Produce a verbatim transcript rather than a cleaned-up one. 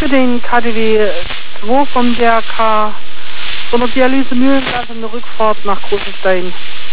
für den K D W zwei vom D R K von der Dialyse Mühlengasse eine Rückfahrt nach Großestein.